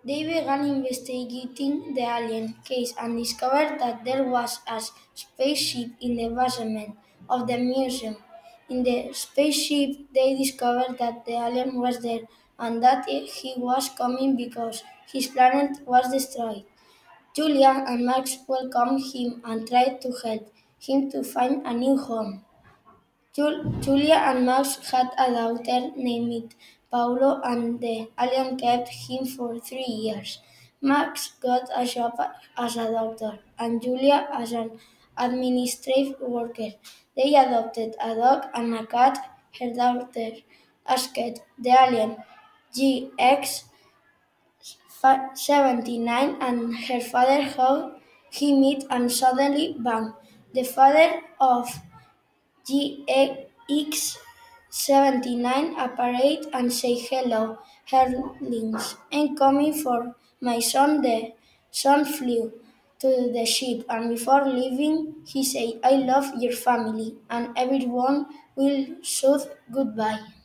They began investigating the alien case and discovered that there was a spaceship in the basement of the museum. In the spaceship, they discovered that the alien was there and that he was coming because his planet was destroyed. Julia and Max welcomed him and tried to help him to find a new home. Julia and Max had a daughter named Paulo, and the alien kept him for 3 years. Max got a job as a doctor, and Julia as an administrative worker. They adopted a dog and a cat. Her daughter asked the alien GX79 and her father how he met, and suddenly bang, the father of GX79 appeared and said hello, Herlings, I'm coming for my son. The son flew to the ship, and before leaving, he said, I love your family, and everyone will shout goodbye.